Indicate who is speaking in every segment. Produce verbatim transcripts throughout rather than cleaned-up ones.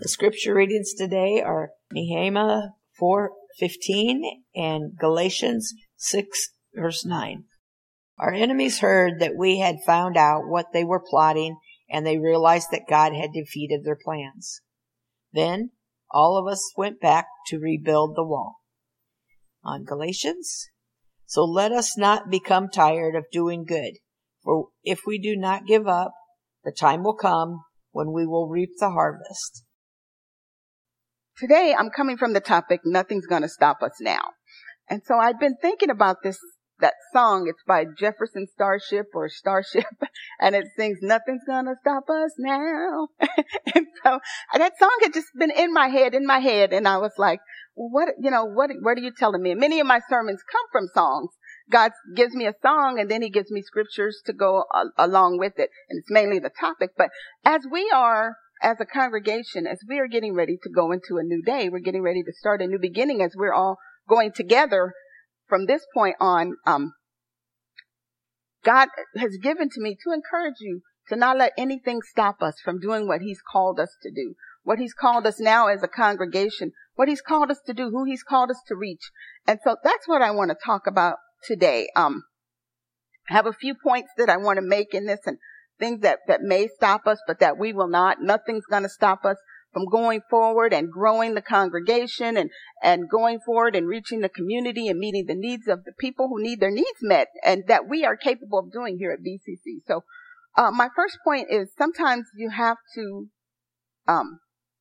Speaker 1: The scripture readings today are Nehemiah four fifteen and Galatians six verse nine. Our enemies heard that we had found out what they were plotting, and they realized that God had defeated their plans. Then all of us went back to rebuild the wall. On Galatians, so let us not become tired of doing good, for if we do not give up, the time will come when we will reap the harvest.
Speaker 2: Today, I'm coming from the topic, Nothing's Gonna Stop Us Now. And so I've been thinking about this, that song. It's by Jefferson Starship or Starship, and it sings, Nothing's Gonna Stop Us Now. And so that song had just been in my head, in my head, and I was like, what, you know, what, what are you telling me? And many of my sermons come from songs. God gives me a song, and then he gives me scriptures to go uh, along with it. And it's mainly the topic. But as we are, as a congregation, as we are getting ready to go into a new day, we're getting ready to start a new beginning as we're all going together from this point on. Um, God has given to me to encourage you to not let anything stop us from doing what he's called us to do, what he's called us now as a congregation, what he's called us to do, who he's called us to reach. And so that's what I want to talk about today. Um, I have a few points that I want to make in this, and things that, that may stop us, but that we will not. Nothing's going to stop us from going forward and growing the congregation and, and going forward and reaching the community and meeting the needs of the people who need their needs met, and that we are capable of doing here at B C C. So, uh, my first point is sometimes you have to, um,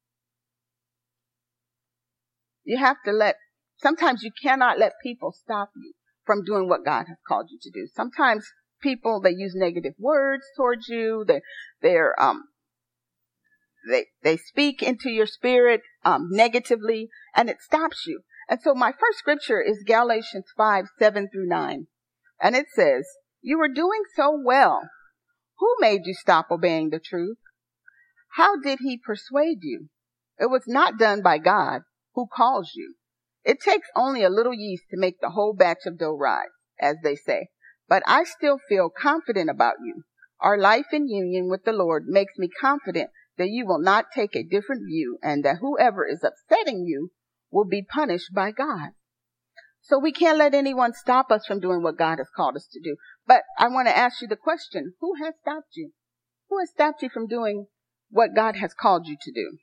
Speaker 2: you have to let, sometimes you cannot let people stop you from doing what God has called you to do. Sometimes people, they use negative words towards you. They, they're, um, they, they speak into your spirit, um, negatively, and it stops you. And so my first scripture is Galatians five, seven through nine. And it says, you were doing so well. Who made you stop obeying the truth? How did he persuade you? It was not done by God, who calls you. It takes only a little yeast to make the whole batch of dough rise, as they say. But I still feel confident about you. Our life in union with the Lord makes me confident that you will not take a different view, and that whoever is upsetting you will be punished by God. So we can't let anyone stop us from doing what God has called us to do. But I want to ask you the question, who has stopped you? Who has stopped you from doing what God has called you to do?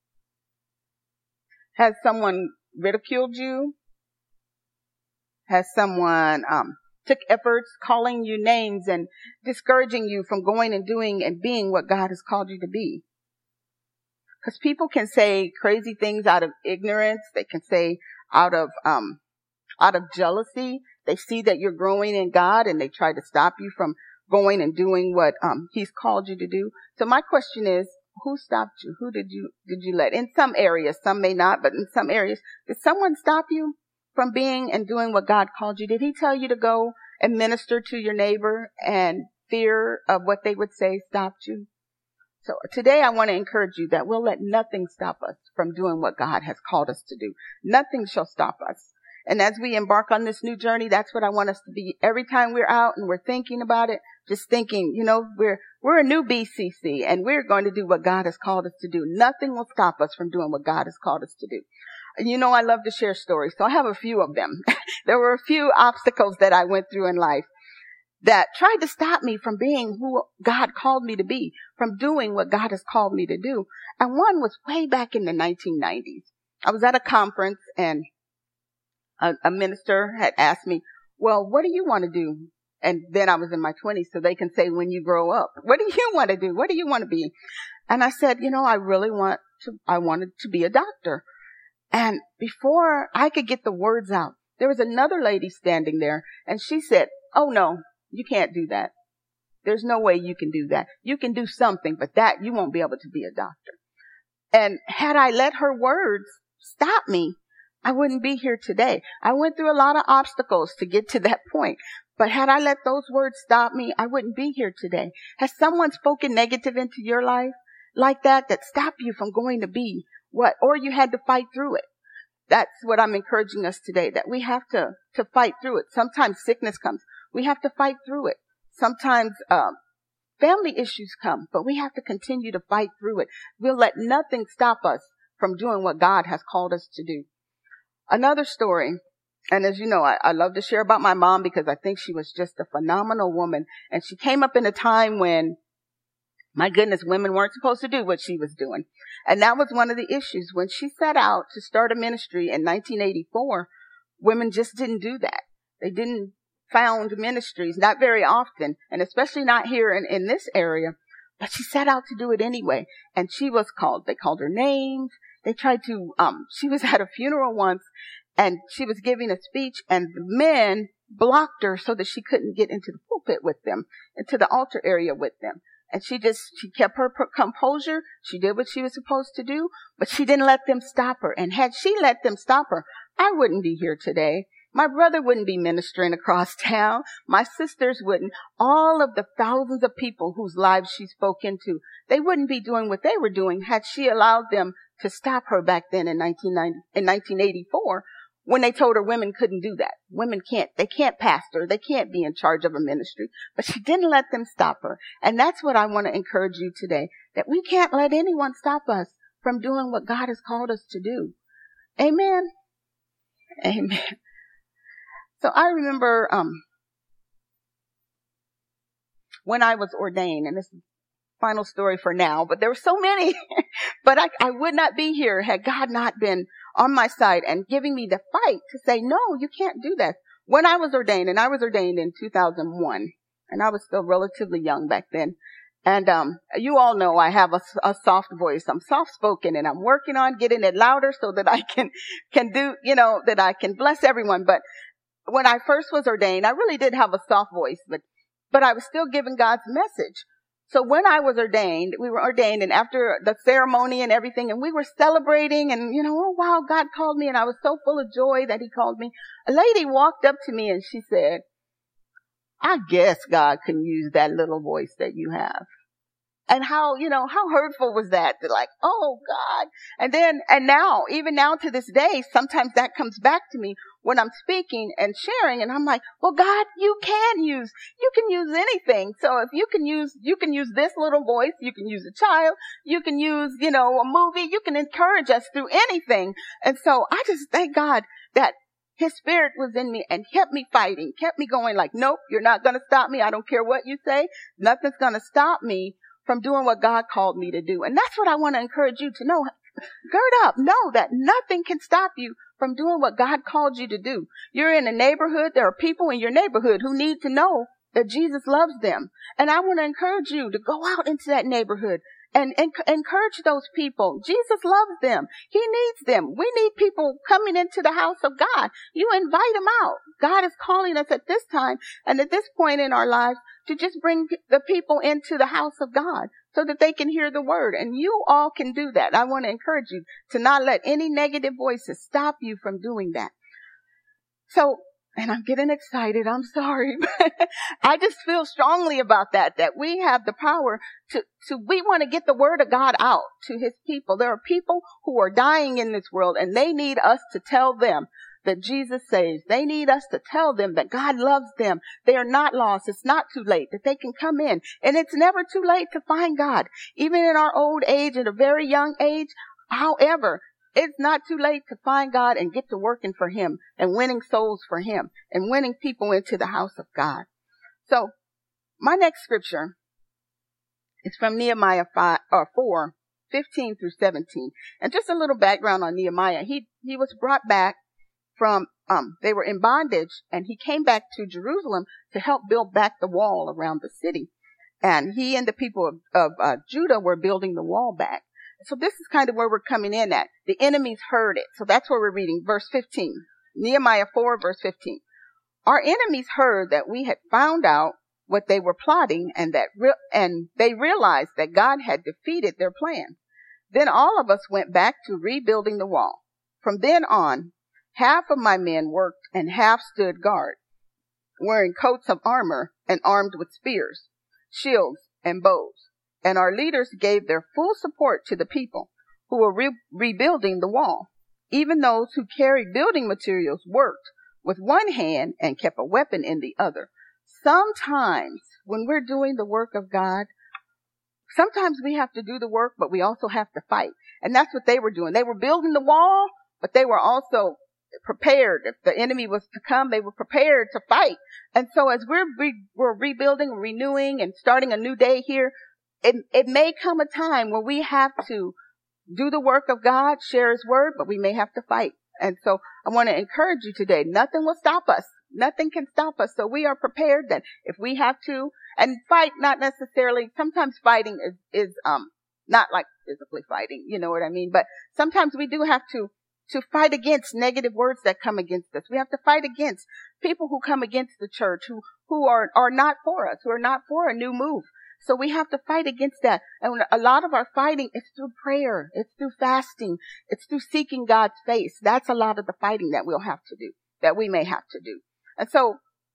Speaker 2: Has someone ridiculed you? Has someone um took efforts calling you names and discouraging you from going and doing and being what God has called you to be? Because people can say crazy things out of ignorance. They can say out of um out of jealousy. They see that you're growing in God, and they try to stop you from going and doing what um he's called you to do. So my question is, who stopped you? Who did you did you let? In some areas, some may not, but in some areas, did someone stop you from being and doing what God called you? Did he tell you to go and minister to your neighbor, and fear of what they would say stopped you? So today I want to encourage you that we'll let nothing stop us from doing what God has called us to do. Nothing shall stop us. And as we embark on this new journey, that's what I want us to be. Every time we're out and we're thinking about it, just thinking, you know, we're, we're a new B C C, and we're going to do what God has called us to do. Nothing will stop us from doing what God has called us to do. And you know, I love to share stories, so I have a few of them. There were a few obstacles that I went through in life that tried to stop me from being who God called me to be, from doing what God has called me to do. And one was way back in the nineteen nineties. I was at a conference, and a, a minister had asked me, well, what do you want to do? And then I was in my twenties, so they can say, when you grow up, what do you want to do? What do you want to be? And I said, you know, I really want to, I wanted to be a doctor. And before I could get the words out, there was another lady standing there, and she said, oh no, you can't do that. There's no way you can do that. You can do something, but that you won't be able to be a doctor. And had I let her words stop me, I wouldn't be here today. I went through a lot of obstacles to get to that point. But had I let those words stop me, I wouldn't be here today. Has someone spoken negative into your life like that, that stopped you from going to be what, or you had to fight through it? That's what I'm encouraging us today, that we have to, to fight through it. Sometimes sickness comes. We have to fight through it. Sometimes, um, Family issues come, but we have to continue to fight through it. We'll let nothing stop us from doing what God has called us to do. Another story, and as you know, I, I love to share about my mom because I think she was just a phenomenal woman. And she came up in a time when, my goodness, women weren't supposed to do what she was doing. And that was one of the issues. When she set out to start a ministry in nineteen eighty-four, women just didn't do that. They didn't found ministries, not very often, and especially not here in, in this area. But she set out to do it anyway. And she was called, they called her names. They tried to, um, she was at a funeral once and she was giving a speech and the men blocked her so that she couldn't get into the pulpit with them, into the altar area with them. And she just, she kept her composure. She did what she was supposed to do, but she didn't let them stop her. And had she let them stop her, I wouldn't be here today. My brother wouldn't be ministering across town. My sisters wouldn't. All of the thousands of people whose lives she spoke into, they wouldn't be doing what they were doing had she allowed them to stop her back then in nineteen ninety, in nineteen eighty-four, when they told her women couldn't do that. Women can't, they can't pastor. They can't be in charge of a ministry. But she didn't let them stop her. And that's what I want to encourage you today, that we can't let anyone stop us from doing what God has called us to do. Amen. Amen. So I remember um, when I was ordained, and this is the final story for now, but there were so many, but I, I would not be here had God not been on my side and giving me the fight to say, no, you can't do that. When I was ordained, and I was ordained in two thousand one, and I was still relatively young back then. And um, you all know I have a, a soft voice. I'm soft-spoken, and I'm working on getting it louder so that I can can do, you know, that I can bless everyone. But when I first was ordained, I really did have a soft voice, but, but I was still giving God's message. So when I was ordained, we were ordained, and after the ceremony and everything, and we were celebrating, and, you know, oh, wow, God called me, and I was so full of joy that he called me. A lady walked up to me and she said, I guess God can use that little voice that you have. And how, you know, how hurtful was that? To like, oh God. And then, and now, even now to this day, sometimes that comes back to me when I'm speaking and sharing. And I'm like, well, God, you can use, you can use anything. So if you can use, you can use this little voice, you can use a child, you can use, you know, a movie, you can encourage us through anything. And so I just thank God that his spirit was in me and kept me fighting, kept me going like, nope, you're not going to stop me. I don't care what you say. Nothing's going to stop me from doing what God called me to do. And that's what I want to encourage you to know. Gird up. Know that nothing can stop you from doing what God called you to do. You're in a neighborhood. There are people in your neighborhood who need to know that Jesus loves them. And I want to encourage you to go out into that neighborhood and, and encourage those people. Jesus loves them. He needs them. We need people coming into the house of God. You invite them out. God is calling us at this time and at this point in our lives to just bring the people into the house of God so that they can hear the word. And you all can do that. I want to encourage you to not let any negative voices stop you from doing that. So, and I'm getting excited. I'm sorry. I just feel strongly about that, that we have the power to, to, we want to get the word of God out to his people. There are people who are dying in this world and they need us to tell them that Jesus saves. They need us to tell them that God loves them. They are not lost. It's not too late, that they can come in. And it's never too late to find God. Even in our old age, at a very young age, however, it's not too late to find God and get to working for him and winning souls for him and winning people into the house of God. So my next scripture is from Nehemiah five, or four, fifteen through seventeen. And just a little background on Nehemiah. He, he was brought back from, um, they were in bondage and he came back to Jerusalem to help build back the wall around the city. And he and the people of, of uh, Judah were building the wall back. So this is kind of where we're coming in at. The enemies heard it. So that's where we're reading verse fifteen. Nehemiah four, verse fifteen. Our enemies heard that we had found out what they were plotting and that re- and they realized that God had defeated their plan. Then all of us went back to rebuilding the wall. From then on, half of my men worked and half stood guard, wearing coats of armor and armed with spears, shields, and bows. And our leaders gave their full support to the people who were re- rebuilding the wall. Even those who carried building materials worked with one hand and kept a weapon in the other. Sometimes when we're doing the work of God, sometimes we have to do the work, but we also have to fight. And that's what they were doing. They were building the wall, but they were also prepared. If the enemy was to come, they were prepared to fight. And so as we're, re- we're rebuilding, renewing, and starting a new day here, it, it may come a time where we have to do the work of God, share his word, but we may have to fight. And so I want to encourage you today. Nothing will stop us. Nothing can stop us. So we are prepared that if we have to, and fight, not necessarily, sometimes fighting is, is, um, not like physically fighting, you know what I mean? But sometimes we do have to, to fight against negative words that come against us. We have to fight against people who come against the church, who, who are, are not for us, who are not for a new move. So we have to fight against that. And a lot of our fighting is through prayer. It's through fasting. It's through seeking God's face. That's a lot of the fighting that we'll have to do, that we may have to do. And so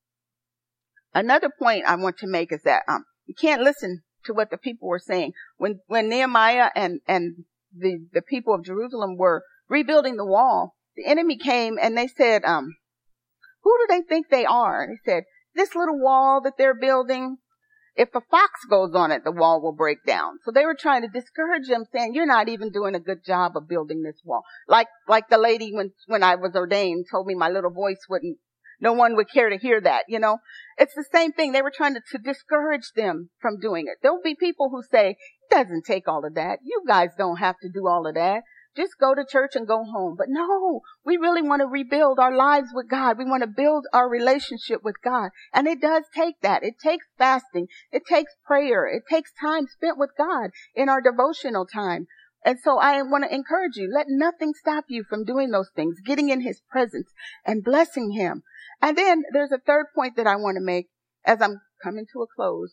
Speaker 2: another point I want to make is that, um, you can't listen to what the people were saying. When, when Nehemiah and, and the, the people of Jerusalem were rebuilding the wall, the enemy came and they said, um, who do they think they are? And he said, this little wall that they're building, if a fox goes on it, the wall will break down. So they were trying to discourage them, saying, you're not even doing a good job of building this wall. Like, like the lady when, when I was ordained told me my little voice wouldn't, no one would care to hear that, you know. It's the same thing. They were trying to, to discourage them from doing it. There'll be people who say, it doesn't take all of that. You guys don't have to do all of that. Just go to church and go home. But no, we really want to rebuild our lives with God. We want to build our relationship with God. And it does take that. It takes fasting. It takes prayer. It takes time spent with God in our devotional time. And so I want to encourage you, let nothing stop you from doing those things, getting in his presence and blessing him. And then there's a third point that I want to make as I'm coming to a close.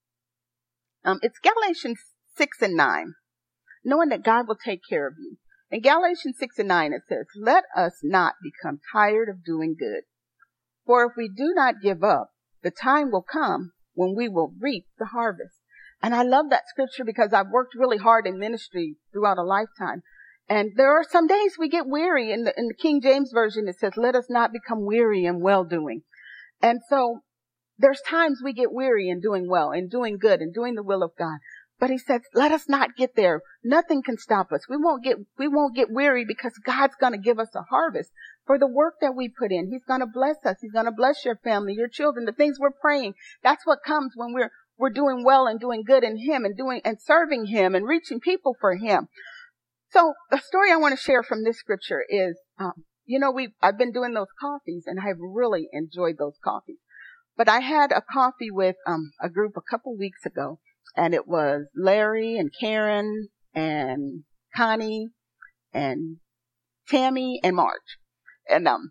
Speaker 2: Um, it's Galatians six and nine, knowing that God will take care of you. In Galatians six and nine, it says, let us not become tired of doing good. For if we do not give up, the time will come when we will reap the harvest. And I love that scripture because I've worked really hard in ministry throughout a lifetime. And there are some days we get weary. In the, in the King James Version, it says, let us not become weary in well-doing. And so there's times we get weary in doing well, in doing good, in doing the will of God. But he says, let us not get there. Nothing can stop us. We won't get, we won't get weary because God's going to give us a harvest for the work that we put in. He's going to bless us. He's going to bless your family, your children, the things we're praying. That's what comes when we're, we're doing well and doing good in him and doing and serving him and reaching people for him. So the story I want to share from this scripture is, um, you know, we I've been doing those coffees and I've really enjoyed those coffees. But I had a coffee with um, a group a couple weeks ago, and it was Larry and Karen and Connie and Tammy and Marge. And um,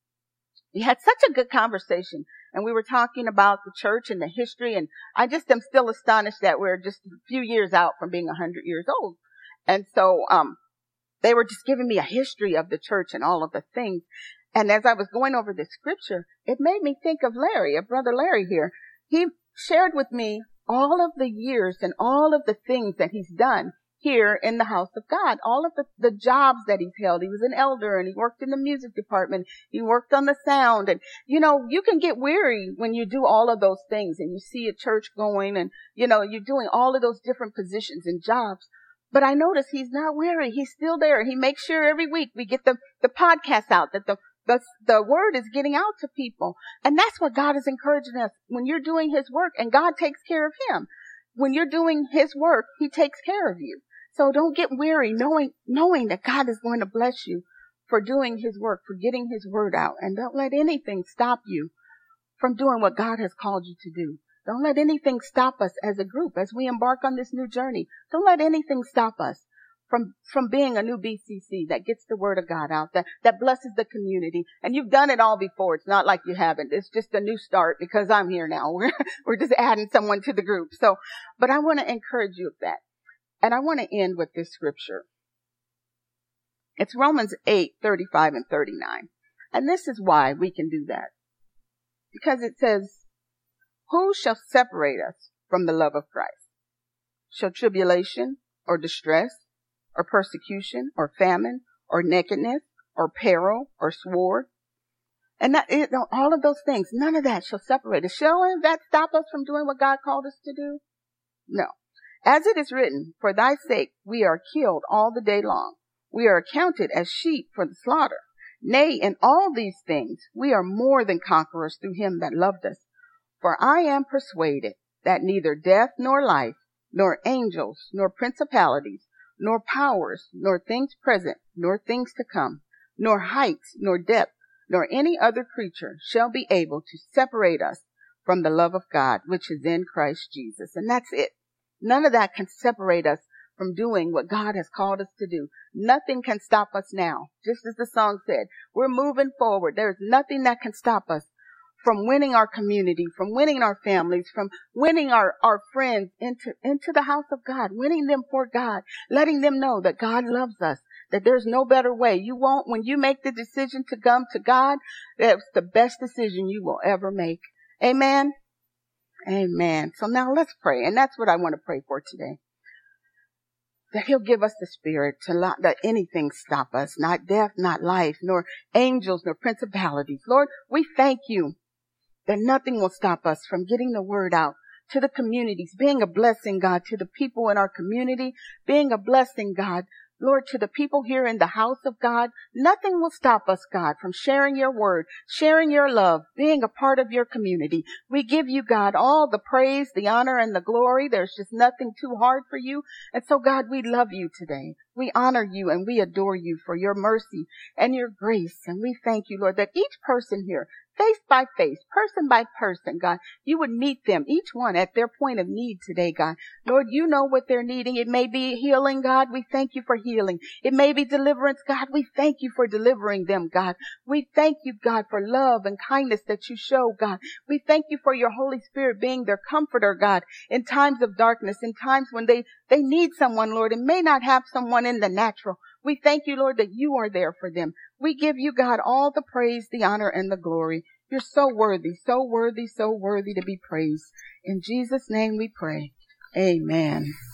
Speaker 2: we had such a good conversation. And we were talking about the church and the history. And I just am still astonished that we're just a few years out from being one hundred years old. And so um, they were just giving me a history of the church and all of the things. And as I was going over the scripture, it made me think of Larry, of Brother Larry here. He shared with me all of the years and all of the things that he's done here in the house of God, all of the, the jobs that he's held. He was an elder and he worked in the music department. He worked on the sound. And, you know, you can get weary when you do all of those things and you see a church going and, you know, you're doing all of those different positions and jobs. But I notice he's not weary. He's still there. He makes sure every week we get the, the podcast out, that the, the, the word is getting out to people. And that's what God is encouraging us. When you're doing his work and God takes care of him, when you're doing his work, he takes care of you. So don't get weary knowing, knowing that God is going to bless you for doing his work, for getting his word out. And don't let anything stop you from doing what God has called you to do. Don't let anything stop us as a group as we embark on this new journey. Don't let anything stop us from, from being a new B C C that gets the word of God out, that, that blesses the community. And you've done it all before. It's not like you haven't. It's just a new start because I'm here now. We're, we're just adding someone to the group. So, but I want to encourage you with that. And I want to end with this scripture. It's Romans eight, thirty-five and thirty-nine. And this is why we can do that. Because it says, who shall separate us from the love of Christ? Shall tribulation or distress or persecution or famine or nakedness or peril or sword? And that, it, all of those things, none of that shall separate us. Shall that stop us from doing what God called us to do? No. As it is written, for thy sake we are killed all the day long. We are accounted as sheep for the slaughter. Nay, in all these things we are more than conquerors through him that loved us. For I am persuaded that neither death nor life, nor angels, nor principalities, nor powers, nor things present, nor things to come, nor heights, nor depth, nor any other creature shall be able to separate us from the love of God, which is in Christ Jesus. And that's it. None of that can separate us from doing what God has called us to do. Nothing can stop us now. Just as the song said, we're moving forward. There's nothing that can stop us from winning our community, from winning our families, from winning our, our friends into, into the house of God, winning them for God, letting them know that God loves us, that there's no better way. You won't, when you make the decision to come to God, that's the best decision you will ever make. Amen. Amen. So now let's pray. And that's what I want to pray for today. That he'll give us the spirit to not let anything stop us, not death, not life, nor angels, nor principalities. Lord, we thank you that nothing will stop us from getting the word out to the communities, being a blessing, God, to the people in our community, being a blessing, God, Lord, to the people here in the house of God. Nothing will stop us, God, from sharing your word, sharing your love, being a part of your community. We give you, God, all the praise, the honor, and the glory. There's just nothing too hard for you. And so, God, we love you today. We honor you and we adore you for your mercy and your grace. And we thank you, Lord, that each person here, face by face, person by person, God, you would meet them, each one at their point of need today, God. Lord, you know what they're needing. It may be healing, God. We thank you for healing. It may be deliverance, God. We thank you for delivering them, God. We thank you, God, for love and kindness that you show, God. We thank you for your Holy Spirit being their comforter, God, in times of darkness, in times when they, they need someone, Lord, and may not have someone in the natural. We thank you, Lord, that you are there for them. We give you, God, all the praise, the honor, and the glory. You're so worthy, so worthy, so worthy to be praised. In Jesus' name we pray. Amen.